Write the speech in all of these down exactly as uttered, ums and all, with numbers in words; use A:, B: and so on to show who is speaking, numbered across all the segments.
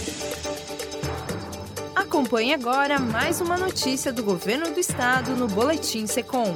A: Acompanhe agora mais uma notícia do Governo do Estado no Boletim Secom.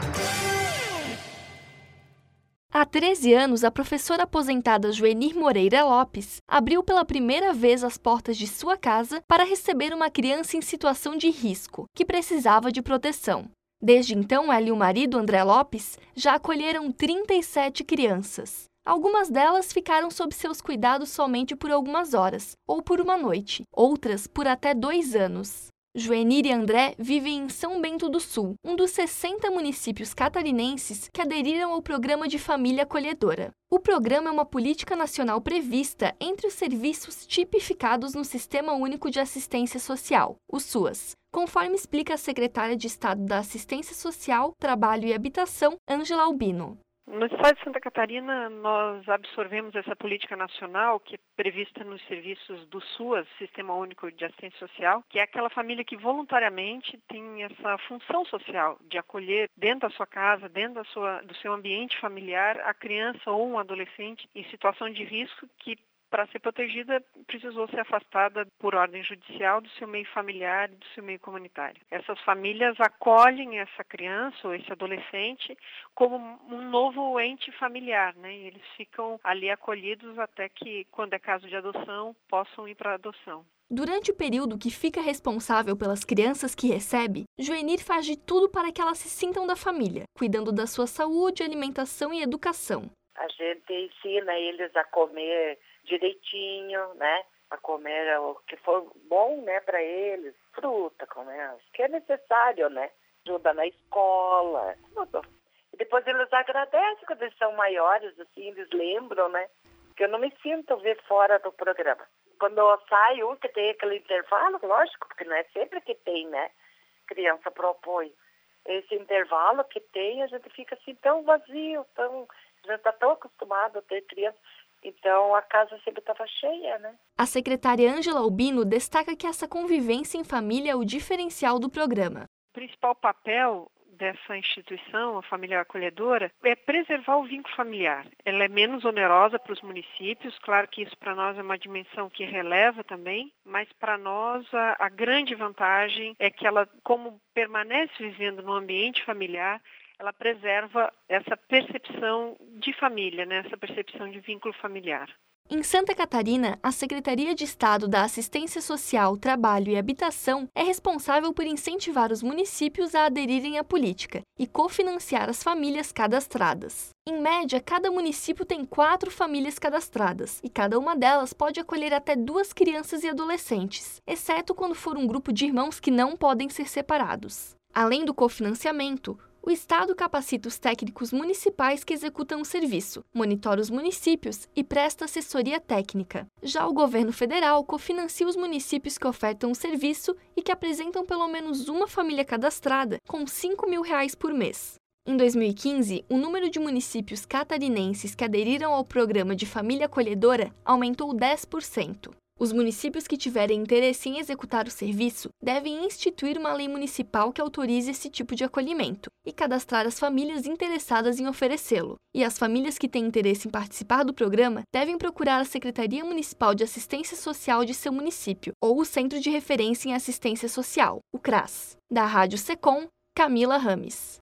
B: Há treze anos, a professora aposentada Joenir Moreira Lopes abriu pela primeira vez as portas de sua casa para receber uma criança em situação de risco, que precisava de proteção. Desde então, ela e o marido, André Lopes, já acolheram trinta e sete crianças. Algumas delas ficaram sob seus cuidados somente por algumas horas, ou por uma noite, outras por até dois anos. Joenir e André vivem em São Bento do Sul, um dos sessenta municípios catarinenses que aderiram ao Programa de Família Acolhedora. O programa é uma política nacional prevista entre os serviços tipificados no Sistema Único de Assistência Social, o SUAS, conforme explica a secretária de Estado da Assistência Social, Trabalho e Habitação, Ângela Albino.
C: No estado de Santa Catarina, nós absorvemos essa política nacional que é prevista nos serviços do SUAS, Sistema Único de Assistência Social, que é aquela família que voluntariamente tem essa função social de acolher dentro da sua casa, dentro da sua, do seu ambiente familiar, a criança ou um adolescente em situação de risco que, para ser protegida, precisou ser afastada por ordem judicial do seu meio familiar e do seu meio comunitário. Essas famílias acolhem essa criança ou esse adolescente como um novo ente familiar, né? E eles ficam ali acolhidos até que, quando é caso de adoção, possam ir para a adoção.
B: Durante o período que fica responsável pelas crianças que recebe, Joenir faz de tudo para que elas se sintam da família, cuidando da sua saúde, alimentação e educação.
D: A gente ensina eles a comer direitinho, né? A comer o que for bom, né, para eles, fruta, comer o que é necessário, né? Ajuda na escola, tudo. E depois eles agradecem quando eles são maiores, assim, eles lembram, né? Que eu não me sinto ver fora do programa. Quando eu saio, que tem aquele intervalo, lógico, porque não é sempre que tem, né? Criança pro apoio. Esse intervalo que tem, a gente fica assim tão vazio, tão... A gente está tão acostumado a ter criança. Então, a casa sempre estava cheia, né?
B: A secretária Ângela Albino destaca que essa convivência em família é o diferencial do programa.
C: O principal papel dessa instituição, a família acolhedora, é preservar o vínculo familiar. Ela é menos onerosa para os municípios, claro que isso para nós é uma dimensão que releva também, mas para nós a, a grande vantagem é que ela, como permanece vivendo no ambiente familiar, ela preserva essa percepção de família, né? Essa percepção de vínculo familiar.
B: Em Santa Catarina, a Secretaria de Estado da Assistência Social, Trabalho e Habitação é responsável por incentivar os municípios a aderirem à política e cofinanciar as famílias cadastradas. Em média, cada município tem quatro famílias cadastradas e cada uma delas pode acolher até duas crianças e adolescentes, exceto quando for um grupo de irmãos que não podem ser separados. Além do cofinanciamento, o Estado capacita os técnicos municipais que executam o serviço, monitora os municípios e presta assessoria técnica. Já o governo federal cofinancia os municípios que ofertam o serviço e que apresentam pelo menos uma família cadastrada, com cinco mil reais por mês. Em dois mil e quinze, o número de municípios catarinenses que aderiram ao programa de família acolhedora aumentou dez por cento. Os municípios que tiverem interesse em executar o serviço devem instituir uma lei municipal que autorize esse tipo de acolhimento e cadastrar as famílias interessadas em oferecê-lo. E as famílias que têm interesse em participar do programa devem procurar a Secretaria Municipal de Assistência Social de seu município ou o Centro de Referência em Assistência Social, o CRAS. Da Rádio Secom, Camila Rames.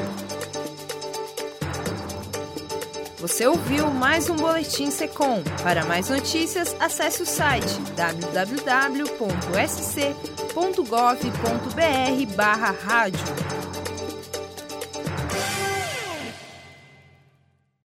A: Você ouviu mais um Boletim Secom. Para mais notícias, acesse o site w w w ponto s c ponto gov ponto b r barra rádio.